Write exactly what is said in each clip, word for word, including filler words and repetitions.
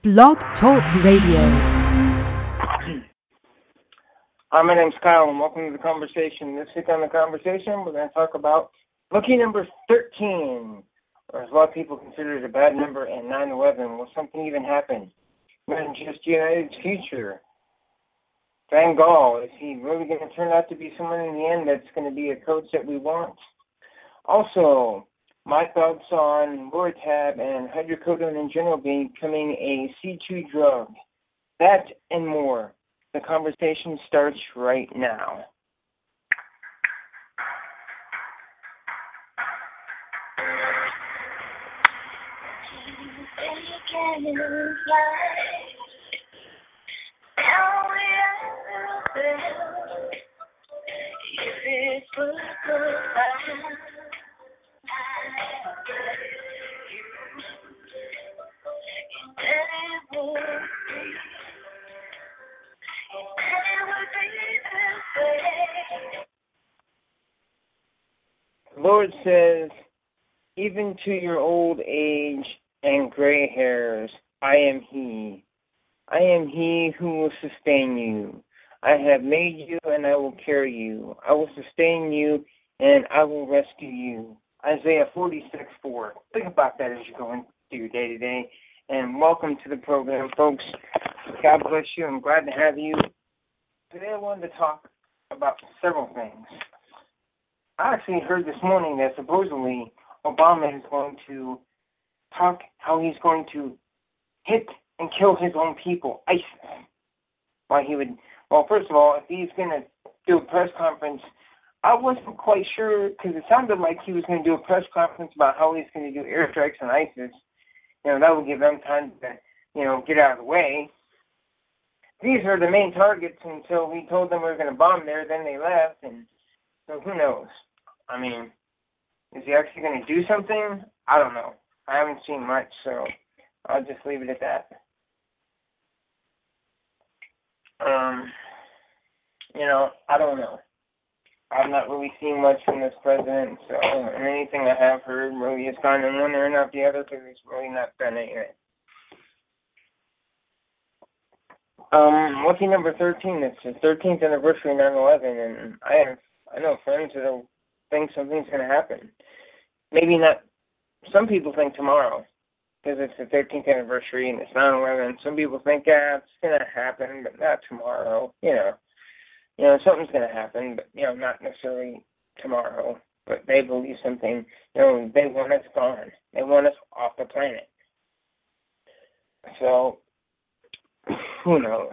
Blog Talk Radio. Hi, my name's Kyle, and welcome to the conversation. This week on the conversation, we're going to talk about lucky number thirteen, or as a lot of people consider it a bad number, and nine eleven. Will something even happen? Manchester United's future. Van Gaal, is he really going to turn out to be someone in the end that's going to be a coach that we want? Also, my thoughts on Lortab and hydrocodone in general becoming a C two drug. That and more. The conversation starts right now. The Lord says, even to your old age and gray hairs, I am He. I am He who will sustain you. I have made you, and I will carry you. I will sustain you, and I will rescue you. Isaiah forty-six four. Think about that as you go into your day-to-day. And welcome to the program, folks. God bless you. I'm glad to have you. Today I wanted to talk about several things. I actually heard this morning that supposedly Obama is going to talk how he's going to hit and kill his own people, ISIS. Why he would, well, first of all, if he's going to do a press conference, I wasn't quite sure, because it sounded like he was going to do a press conference about how he's going to do airstrikes on ISIS. You know, that would give them time to, you know, get out of the way. These are the main targets until we told them we were going to bomb there, then they left, and so who knows? I mean, is he actually going to do something? I don't know. I haven't seen much, so I'll just leave it at that. Um, you know, I don't know. I've not really seen much from this president, so and anything I have heard really has gone in one ear and out the other because he's really not done anything. Um, lucky number thirteen, it's the thirteenth anniversary of nine eleven, and I have, I know friends that think something's going to happen. Maybe not, some people think tomorrow, because it's the thirteenth anniversary and it's nine eleven. Some people think, yeah, it's going to happen, but not tomorrow, you know. You know, something's going to happen, but, you know, not necessarily tomorrow. But they believe something, you know, they want us gone. They want us off the planet. So, who knows?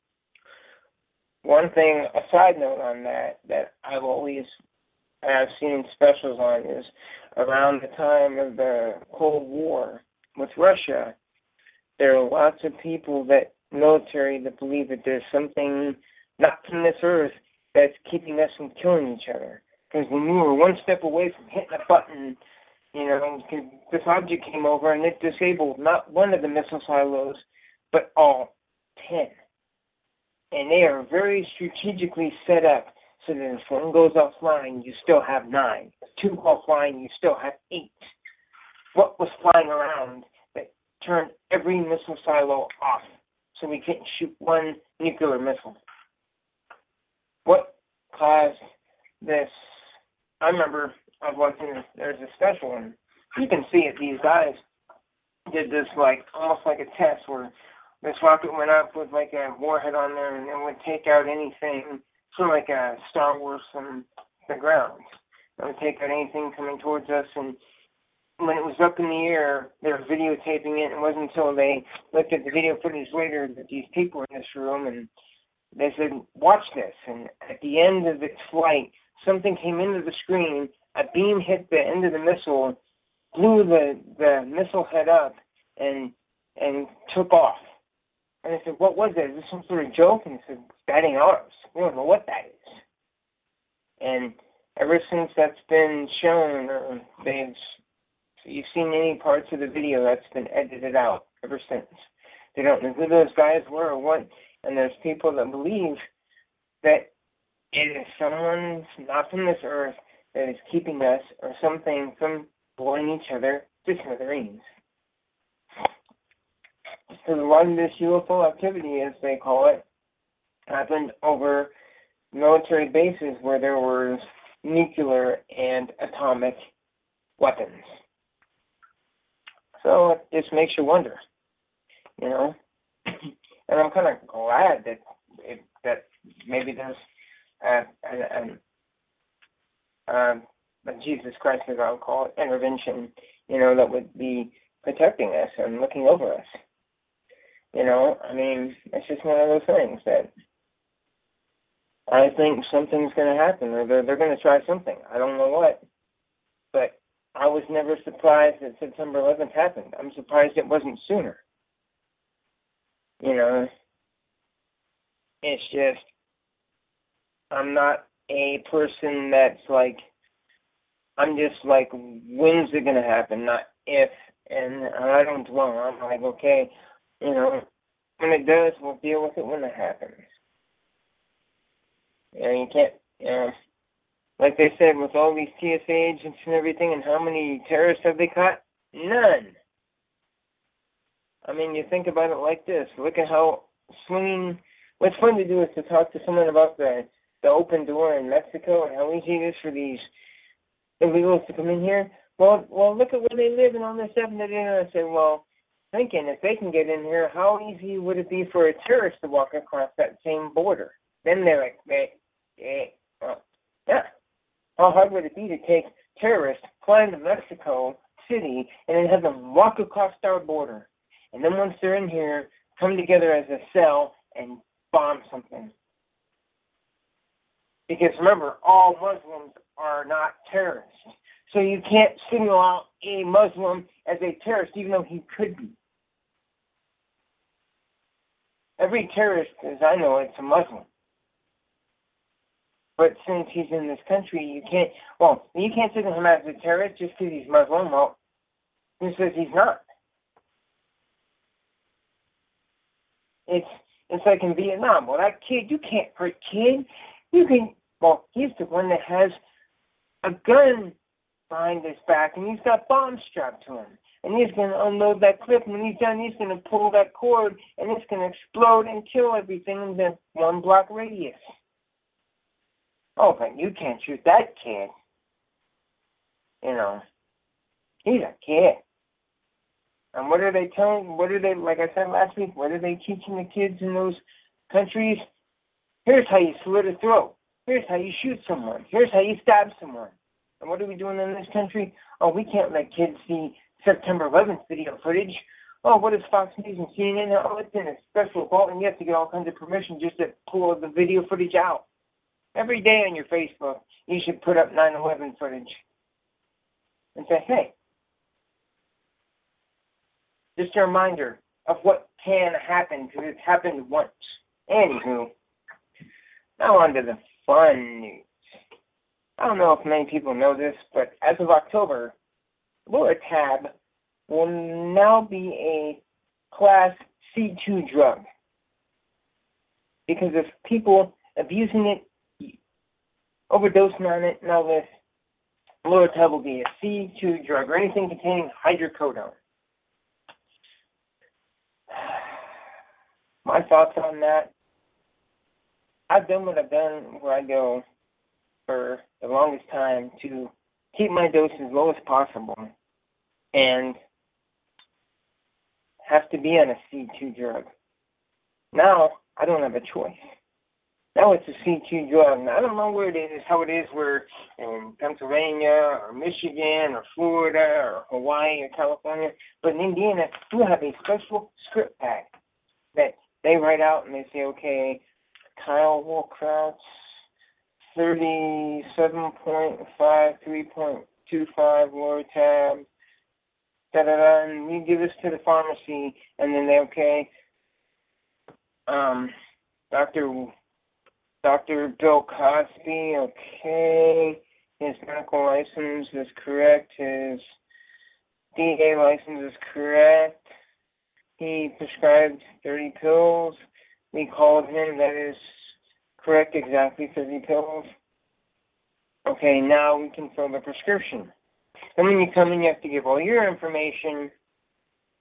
One thing, a side note on that, that I've always I've seen specials on is around the time of the Cold War with Russia, there are lots of people that, military, that believe that there's something not from this earth that's keeping us from killing each other. Because when we were one step away from hitting a button, you know, this object came over and it disabled not one of the missile silos, but all ten. And they are very strategically set up so that if one goes offline, you still have nine. If two go offline, you still have eight. What was flying around that turned every missile silo off so we couldn't shoot one nuclear missile? What caused this? I remember I was watching, there's a special, and you can see it, these guys did this like, almost like a test where this rocket went up with like a warhead on there and it would take out anything, sort of like a Star Wars from the ground. It would take out anything coming towards us, and when it was up in the air, they were videotaping it. It wasn't until they looked at the video footage later that these people were in this room, and they said, watch this. And at the end of its flight, something came into the screen, a beam hit the end of the missile, blew the, the missile head up, and and took off. And I said, what was that? Is this some sort of joke? And he said, that ain't ours. We don't know what that is. And ever since that's been shown, or they've, so you've seen any parts of the video that's been edited out ever since. They don't know who those guys were or what. And there's people that believe that it is someone not from this earth that is keeping us or something from blowing each other to smithereens. Because a lot of this U F O activity, as they call it, happened over military bases where there was nuclear and atomic weapons. So it just makes you wonder, you know. And I'm kind of glad that it, that maybe there's a, an, um, Jesus Christ, as I'll call it, intervention, you know, that would be protecting us and looking over us. You know, I mean, it's just one of those things that I think something's going to happen, or they're, they're going to try something. I don't know what. But I was never surprised that September eleventh happened. I'm surprised it wasn't sooner. You know, it's just, I'm not a person that's like, I'm just like, when's it going to happen, not if. And I don't dwell. I'm like, okay, you know, when it does, we'll deal with it when it happens. You know, you can't, you know, like they said, with all these T S A agents and everything, and how many terrorists have they caught? None. I mean, you think about it like this. Look at how swinging. What's fun to do is to talk to someone about the, the open door in Mexico and how easy it is for these illegals to come in here. Well, well, look at where they live and all this stuff. And then I say, well, thinking if they can get in here, how easy would it be for a terrorist to walk across that same border? Then they're like, they, they, uh, yeah. How hard would it be to take terrorists, fly into Mexico City, and then have them walk across our border? And then once they're in here, come together as a cell and bomb something. Because remember, all Muslims are not terrorists. So you can't single out a Muslim as a terrorist, even though he could be. Every terrorist, as I know, it's a Muslim. But since he's in this country, you can't, well, you can't single him as a terrorist just because he's Muslim. Well, who says he's not? It's it's like in Vietnam. Well, that kid, you can't hurt kid. You can, well, he's the one that has a gun behind his back, and he's got bombs strapped to him. And he's going to unload that clip, and when he's done, he's going to pull that cord, and it's going to explode and kill everything in the one block radius. Oh, but you can't shoot that kid. You know, he's a kid. And what are they telling, what are they, like I said last week, what are they teaching the kids in those countries? Here's how you slit a throat. Here's how you shoot someone. Here's how you stab someone. And what are we doing in this country? Oh, we can't let kids see September eleventh video footage. Oh, what is Fox News and C N N? Oh, it's in a special vault, and you have to get all kinds of permission just to pull the video footage out. Every day on your Facebook, you should put up nine eleven footage and say, hey, just a reminder of what can happen, because it's happened once. Anywho, now on to the fun news. I don't know if many people know this, but as of October, Lortab will now be a Class C two drug. Because of people abusing it, overdosing on it, now this Lortab will be a C two drug, or anything containing hydrocodone. My thoughts on that, I've done what I've done where I go for the longest time to keep my dose as low as possible and have to be on a C two drug. Now, I don't have a choice. Now it's a C two drug. Now, I don't know where it is, how it is where in Pennsylvania or Michigan or Florida or Hawaii or California, but in Indiana, you have a special script pack that they write out and they say, okay, Kyle Wolkraut's thirty-seven point five, three point two five Lortab, da-da-da, and you give this to the pharmacy, and then they, okay, um, Doctor Doctor Bill Cosby, okay, his medical license is correct, his D A license is correct, he prescribed thirty pills, we called him, that is correct, exactly thirty pills. Okay, now we can fill the prescription. And when you come in, you have to give all your information,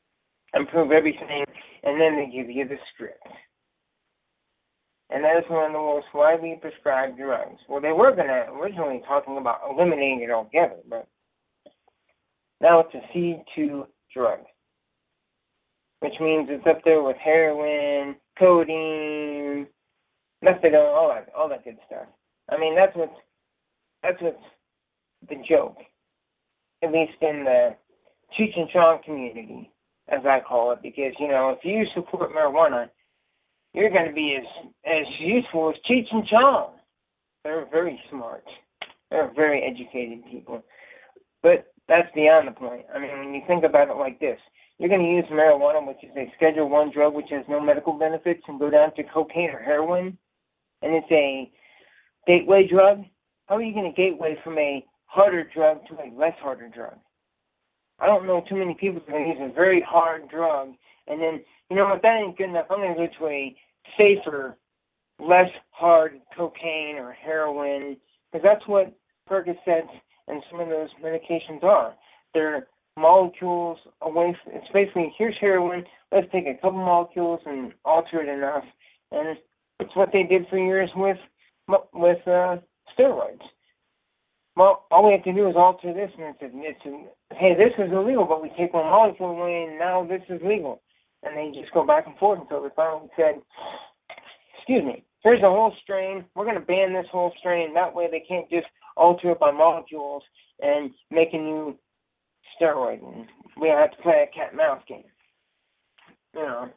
and prove everything, and then they give you the script. And that is one of the most widely prescribed drugs. Well, they were going to originally talking about eliminating it altogether, but now it's a C two drug, which means it's up there with heroin, codeine, methadone, all that, all that good stuff. I mean, that's what's that's what's the joke, at least in the Cheech and Chong community, as I call it, because you know, if you support marijuana, you're going to be as as useful as Cheech and Chong. They're very smart. They're very educated people. But that's beyond the point. I mean, when you think about it like this, you're going to use marijuana, which is a Schedule One drug, which has no medical benefits, and go down to cocaine or heroin, and it's a gateway drug. How are you going to gateway from a harder drug to a less harder drug? I don't know too many people who are going to use a very hard drug, and then, you know, if that ain't good enough, I'm going to go to a safer, less hard cocaine or heroin, because that's what Percocets and some of those medications are. They're molecules away from, it's basically, here's heroin, let's take a couple molecules and alter it enough. And it's what they did for years with with uh, steroids. Well, all we have to do is alter this, and it's, it's hey, this is illegal, but we take one molecule away, and now this is legal. And they just go back and forth until they finally said, excuse me, here's a whole strain, we're going to ban this whole strain, that way they can't just alter it by molecules and make a new steroid, and we have to play a cat and mouse game. You know,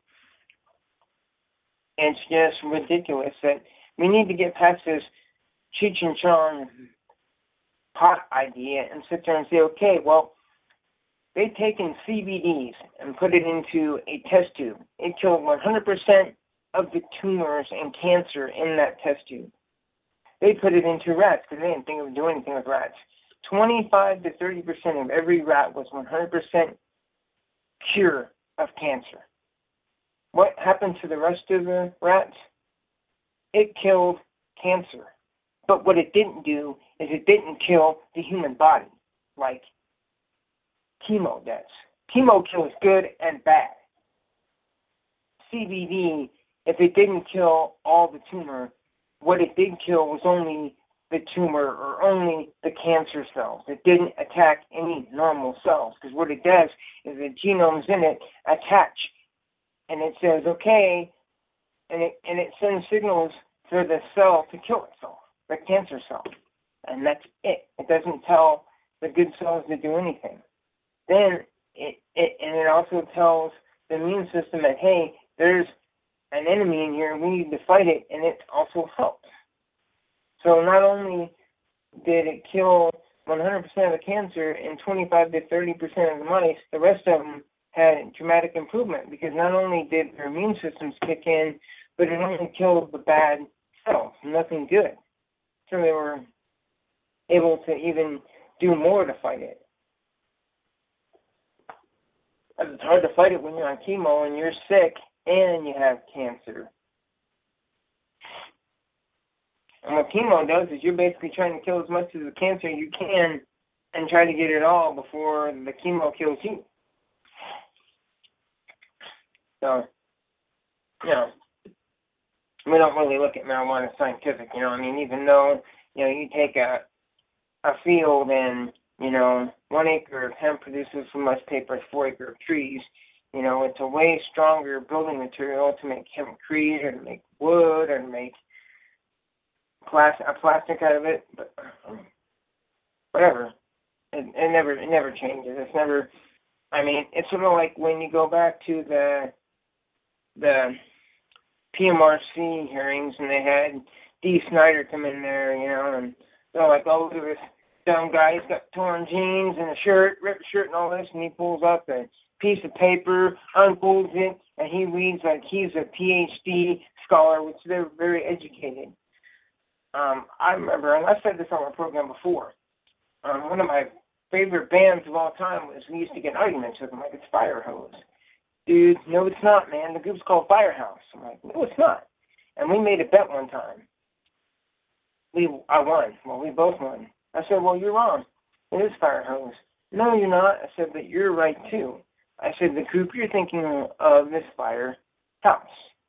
it's just ridiculous that we need to get past this Cheech and Chong pot idea and sit there and say, okay, well, they've taken C B Ds and put it into a test tube. It killed one hundred percent of the tumors and cancer in that test tube. They put it into rats because they didn't think it would do anything with rats. twenty-five to thirty percent of every rat was one hundred percent cure of cancer. What happened to the rest of the rats? It killed cancer. But what it didn't do is it didn't kill the human body like chemo does. Chemo kills good and bad. C B D, if it didn't kill all the tumor, what it did kill was only the tumor or only the cancer cells. It didn't attack any normal cells, because what it does is the genomes in it attach, and it says, okay, and it and it sends signals for the cell to kill itself, the cancer cell, and that's it. It doesn't tell the good cells to do anything. Then it, it and it also tells the immune system that, hey, there's an enemy in here, we need to fight it, and it also helps. So not only did it kill one hundred percent of the cancer and twenty-five to thirty percent of the mice, the rest of them had dramatic improvement, because not only did their immune systems kick in, but it only killed the bad cells, nothing good. So they were able to even do more to fight it. It's hard to fight it when you're on chemo and you're sick and you have cancer. And what chemo does is you're basically trying to kill as much of the cancer you can and try to get it all before the chemo kills you. So, you know, we don't really look at marijuana scientific, you know. I mean, even though, you know, you take a a field and, you know, one acre of hemp produces as much paper as four acre of trees, you know, it's a way stronger building material to make hempcrete or to make wood or to make plastic, a plastic out of it, but um, whatever. It, it never it never changes. It's never, I mean, it's sort of like when you go back to the the P M R C hearings and they had Dee Snider come in there, you know, and they're like, oh, look at this dumb guy, he's got torn jeans and a shirt, ripped shirt and all this, and he pulls up a piece of paper, unfolds it, and he reads like he's a P H D scholar, which they're very educated. Um, I remember, and I've said this on my program before, um, one of my favorite bands of all time was, we used to get arguments with them, like it's Firehose. Dude, no it's not, man. The group's called Firehouse. I'm like, no it's not. And we made a bet one time. We, I won. Well, we both won. I said, well, you're wrong. It is Firehose. No, you're not. I said, but you're right, too. I said, the group you're thinking of is Firehouse.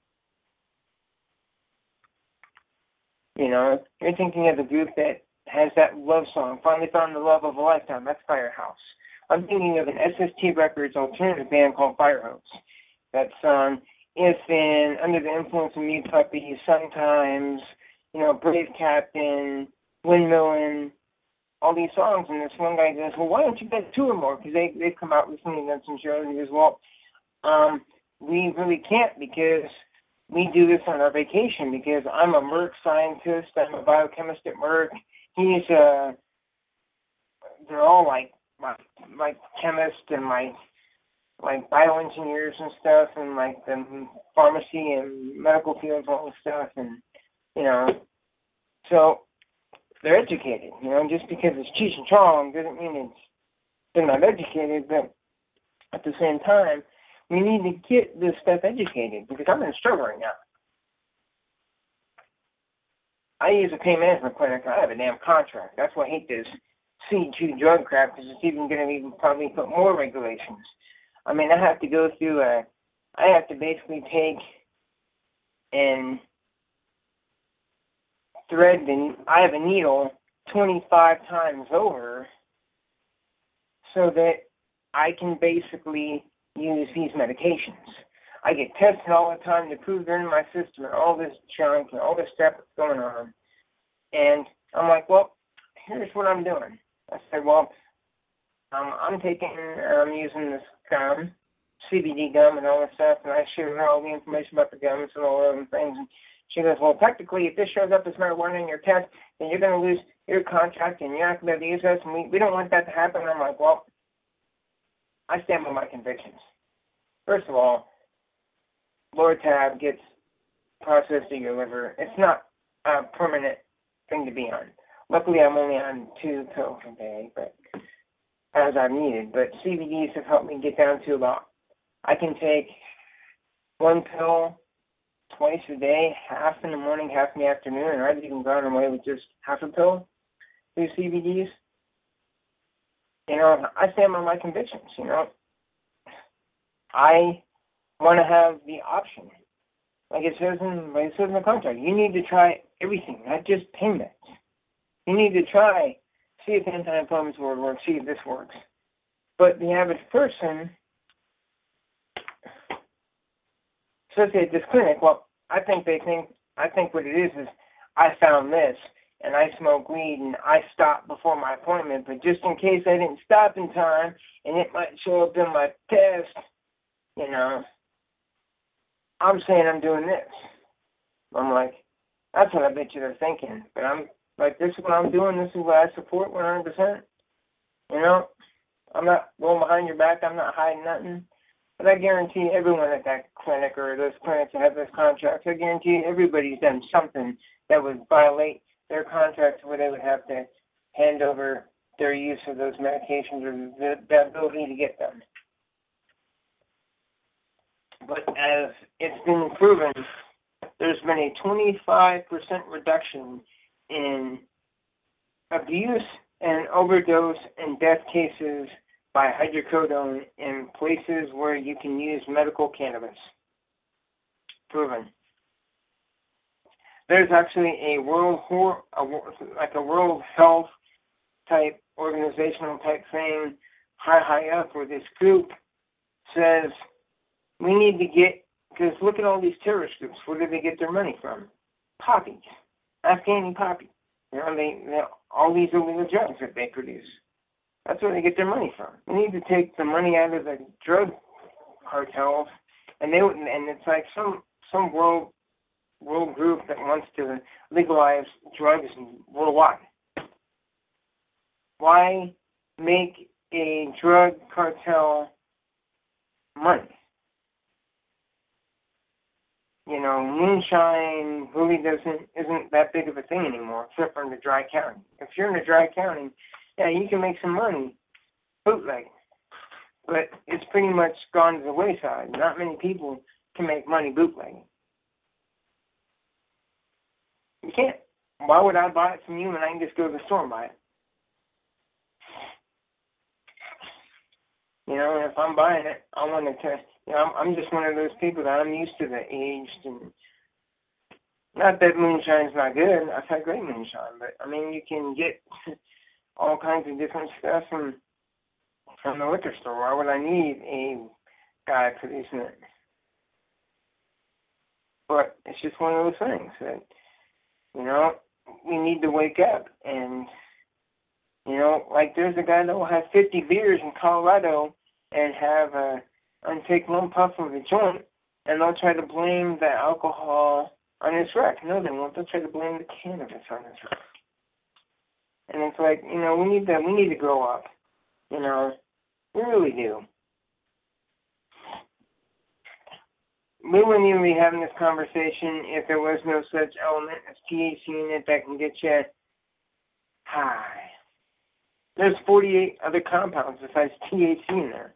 You know, you're thinking of the group that has that love song, Finally Found the Love of a Lifetime. That's Firehouse. I'm thinking of an S S T Records alternative band called Firehouse. That song, If in, Under the Influence of Meat Puppy, Sometimes, you know, Brave Captain, Windmillin', all these songs. And this one guy goes, well, why don't you guys tour more? Because they, they've come out recently and done some shows. And he goes, well, um, we really can't because we do this on our vacation because I'm a Merck scientist. I'm a biochemist at Merck. He's, uh, they're all like, my, my chemists and my, like bioengineers and stuff and like the pharmacy and medical fields and all this stuff. And, you know, so they're educated, you know, just because it's Cheech and Chong doesn't mean it's, they're not educated, but at the same time, we need to get this stuff educated because I'm in a struggle right now. I use a pain management clinic. I have a damn contract. That's why I hate this C two drug crap because it's even going to even probably put more regulations. I mean, I have to go through a, I have to basically take and thread the, I have a needle twenty-five times over so that I can basically use these medications. I get tested all the time to prove they're in my system and all this junk and all this stuff that's going on. And I'm like, well, here's what I'm doing. I said, well, um, I'm taking, I'm using this gum, C B D gum and all this stuff, and I share her all the information about the gums and all the other things. And she goes, well, technically, if this shows up as marijuana in your test, then you're going to lose your contract and you're not going to be able to use this, and we, we don't want that to happen. And I'm like, well, I stand by my convictions. First of all, Lortab gets processed in your liver. It's not a permanent thing to be on. Luckily, I'm only on two pills a day, but as I'm needed. But C B Ds have helped me get down to about, I can take one pill twice a day, half in the morning, half in the afternoon, and I've even gone away with just half a pill through C B Ds. You know, I stand by my convictions, you know. I want to have the option. Like it says in, like it says in the contract, you need to try everything, not just pain meds. You need to try, see if anti-inflammatory word works, see if this works. But the average person, especially at this clinic, well, I think they think, I think what it is is I found this and I smoke weed and I stopped before my appointment, but just in case I didn't stop in time and it might show up in my test, you know, I'm saying I'm doing this. I'm like, that's what I bet you they're thinking. But I'm like, this is what I'm doing. This is what I support one hundred percent. You know, I'm not going behind your back. I'm not hiding nothing. But I guarantee everyone at that clinic or those clinics that have those contracts, I guarantee everybody's done something that would violate their contracts where they would have to hand over their use of those medications or the, the ability to get them. But as it's been proven, there's been a twenty-five percent reduction in abuse and overdose and death cases by hydrocodone in places where you can use medical cannabis. Proven. There's actually a world, a, like a World Health type organizational type thing, high high up, where this group says we need to get, because look at all these terrorist groups. Where do they get their money from? Poppies, Afghani poppy. You know, they, they all these illegal drugs that they produce. That's where they get their money from. We need to take the money out of the drug cartels, and they would, and it's like some some world world group that wants to legalize drugs worldwide. Why make a drug cartel money? You know, moonshine really doesn't isn't that big of a thing anymore, except for in the dry county. If you're in a dry county, yeah, you can make some money bootlegging, but it's pretty much gone to the wayside. Not many people can make money bootlegging. You can't. Why would I buy it from you when I can just go to the store and buy it? You know, and if I'm buying it, I want to test. You know, I'm, I'm just one of those people that I'm used to the aged and. Not that moonshine's not good. I've had great moonshine, but I mean, you can get all kinds of different stuff from from the liquor store. Why would I need a guy producing it? But it's just one of those things that, you know, we need to wake up. And, you know, like there's a guy that will have fifty beers in Colorado and have a, and take one puff of a joint, and they'll try to blame the alcohol on his wreck. No, they won't. They'll try to blame the cannabis on his wreck. And it's like, you know, we need to, we need to grow up. You know, we really do. We wouldn't even be having this conversation if there was no such element as T H C in it that can get you high. There's forty-eight other compounds besides T H C in there.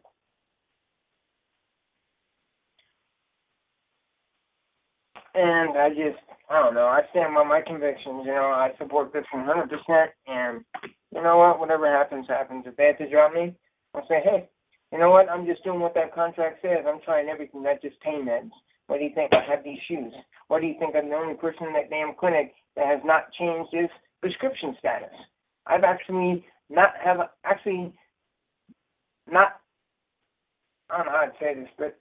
And I just, I don't know, I stand by my convictions, you know, I support this one hundred percent, and you know what, whatever happens, happens. If they have to drop me, I'll say, hey, you know what, I'm just doing what that contract says. I'm trying everything, not just pain meds. What do you think? I have these shoes. What do you think? I'm the only person in that damn clinic that has not changed his prescription status. I've actually not have, actually not, I don't know how to say this, but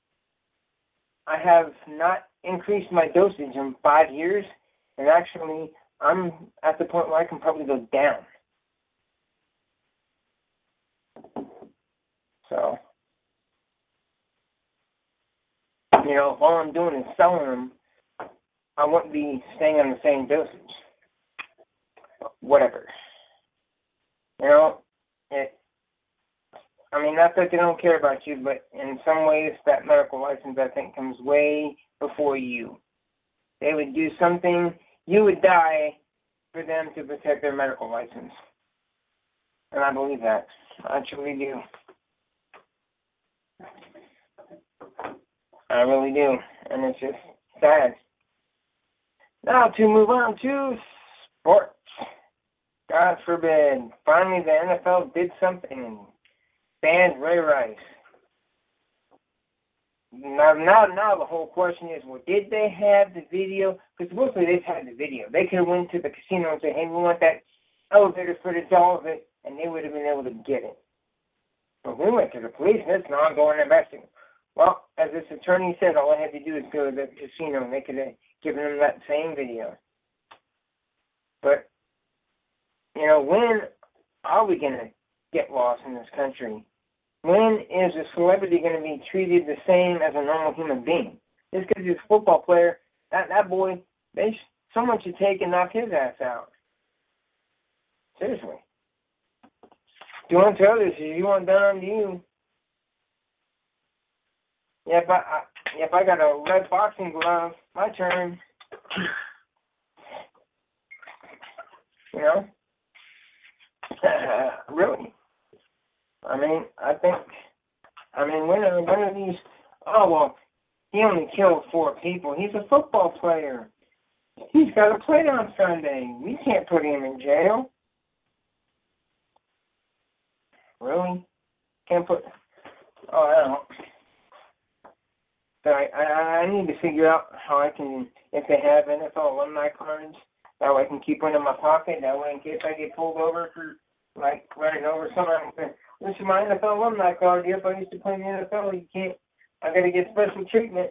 I have not increased my dosage in five years, and actually, I'm at the point where I can probably go down. So, you know, if all I'm doing is selling them, I wouldn't be staying on the same dosage. Whatever. You know, it, I mean, not that they don't care about you, but in some ways, that medical license, I think, comes way before you. They would do something, you would die for them to protect their medical license. And I believe that. I truly do. I really do. And it's just sad. Now to move on to sports. God forbid. Finally, the N F L did something and banned Ray Rice. Now, now, now the whole question is, well, did they have the video? Because mostly they've had the video. They could have went to the casino and said, hey, we want that elevator footage, all of it, and they would have been able to get it. But we went to the police, and it's an ongoing investigation. Well, as this attorney said, all I had to do is go to the casino, and they could have given them that same video. But, you know, when are we going to get lost in this country? When is a celebrity going to be treated the same as a normal human being? Just because he's a football player, that, that boy, they, someone should take and knock his ass out. Seriously. Do unto others as you want done unto you. Yeah, if I, I, if I got a red boxing glove, my turn. You know? Uh, really? I mean, I think, I mean, when are, when are these, oh, well, he only killed four people. He's a football player. He's got to play on Sunday. We can't put him in jail. Really? Can't put, oh, I don't know. So I, I, I need to figure out how I can, if they have N F L alumni cards, that way I can keep one in my pocket. That way in case I get pulled over for, like, running over someone, this is my N F L alumni card. Yep, I used to play in the N F L. You can't, I got to get special treatment.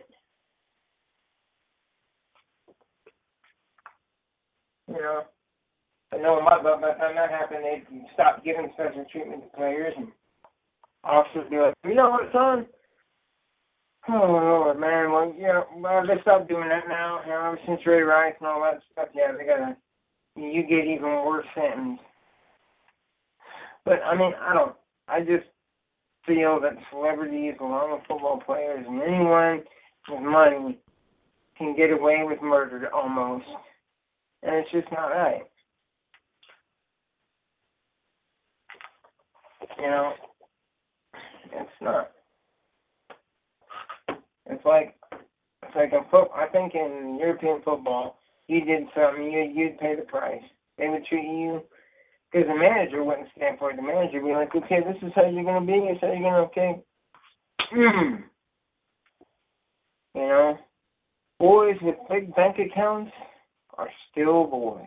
You know, I know my, by the time that happened, they stopped giving special treatment to players, and officers be like, you know what, son? Oh, Lord, man. Well, you know, well, they stopped doing that now. You know, ever since Ray Rice and all that stuff, yeah, they got to, you get even worse sentence. But, I mean, I don't, I just feel that celebrities, along with football players, and anyone with money can get away with murder almost. And it's just not right. You know, it's not. It's like, it's like in foot, I think in European football, you did something, you, you'd pay the price. They would treat you Because the manager wouldn't stand for it. The manager would be like, okay, this is how you're going to be. This is how you're going to, okay. Mm. You know, boys with big bank accounts are still boys.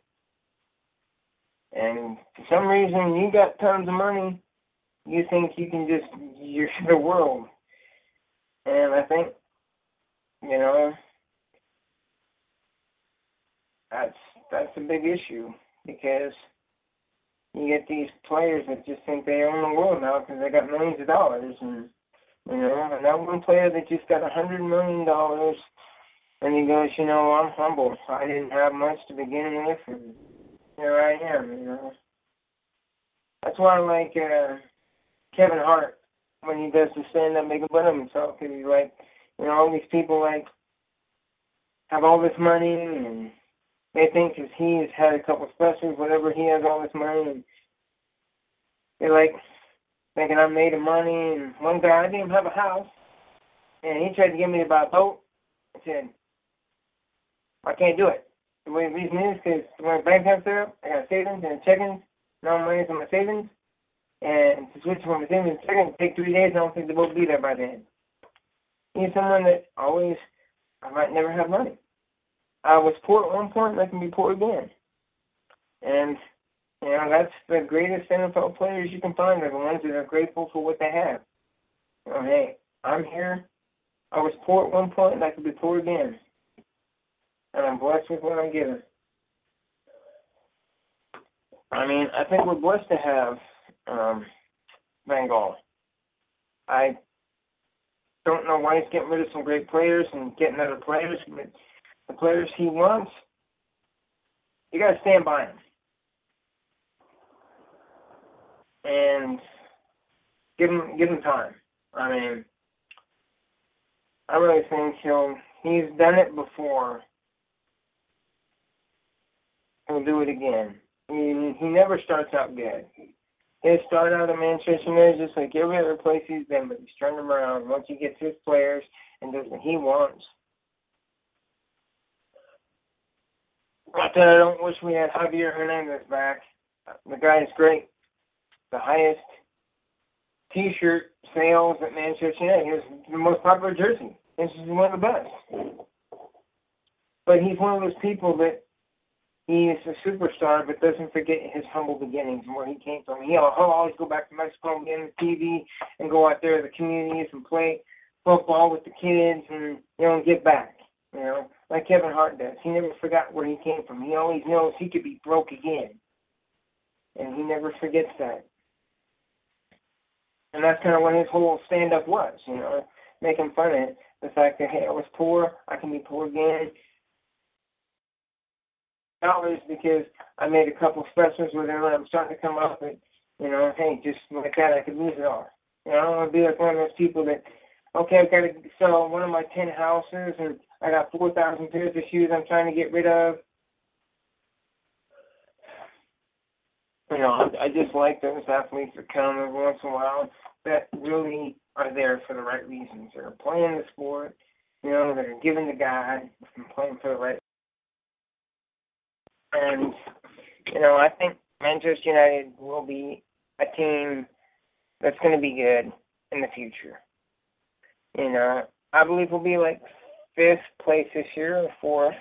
And for some reason, you got tons of money, you think you can just, you're the world. And I think, you know, that's that's a big issue, because you get these players that just think they own the world now because they got millions of dollars. And, you know, and that one player that just got a hundred million dollars, and he goes, you know, I'm humble. I didn't have much to begin with, and here I am, you know. That's why I like uh, Kevin Hart when he does the stand-up making fun of himself, because he's like, you know, all these people, like, have all this money, and they think because he's had a couple specials, whatever, he has all this money, and they're like, thinking I'm made of money. And one guy, I didn't even have a house, and he tried to get me to buy a boat. I said, I can't do it. The way the reason is because my bank account's there, I got savings and checkings, no money in my savings, and to switch from my savings to checkings take three days, and I don't think the boat will be there by then. He's someone that always, I might never have money. I was poor at one point, and I can be poor again. And, you know, that's the greatest N F L players you can find are the ones that are grateful for what they have. You know, hey, I'm here. I was poor at one point, and I can be poor again. And I'm blessed with what I'm given. I mean, I think we're blessed to have um, Van Gaal. I don't know why he's getting rid of some great players and getting other players, but the players he wants, you got to stand by him. And give him, give him time. I mean, I really think he'll, he's done it before. He'll do it again. He, he never starts out good. He'll start out at Manchester United just like every other place he's been, but he's turned him around once he gets his players and does what he wants. Not that I don't wish we had Javier Hernandez back. The guy is great. The highest T-shirt sales at Manchester United. He has the most popular jersey. This is one of the best. But he's one of those people that he is a superstar, but doesn't forget his humble beginnings and where he came from. He'll, he'll always go back to Mexico and get on the T V and go out there to the communities and play football with the kids and, you know, and give back. You know, like Kevin Hart does. He never forgot where he came from. He always knows he could be broke again. And he never forgets that. And that's kind of what his whole stand-up was, you know, making fun of it. The fact that, hey, I was poor, I can be poor again. Dollars because I made a couple specials with him and I'm starting to come up with, you know, hey, just like that, I could lose it all. You know, I don't want to be like one of those people that, okay, I've got to sell one of my ten houses and I got four thousand pairs of shoes I'm trying to get rid of. You know, I, I just like those athletes that come every once in a while that really are there for the right reasons. They're playing the sport, you know, that are giving to God and playing for the right. And, you know, I think Manchester United will be a team that's going to be good in the future. You know, I believe we'll be like fifth place this year or fourth.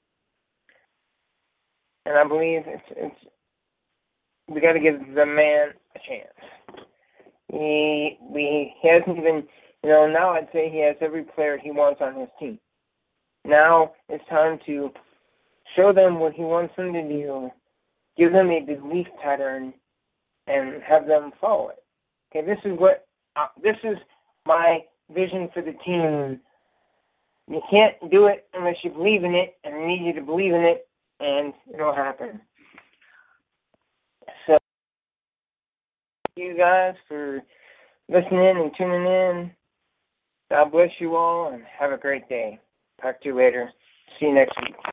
And I believe it's, it's we got to give the man a chance. He, we, he hasn't even, you know, now I'd say he has every player he wants on his team. Now it's time to show them what he wants them to do, give them a belief pattern, and have them follow it. Okay, this is what, uh, this is my vision for the team. You can't do it unless you believe in it, and I need you to believe in it, and it'll happen. So, thank you guys for listening and tuning in. God bless you all, and have a great day. Talk to you later. See you next week.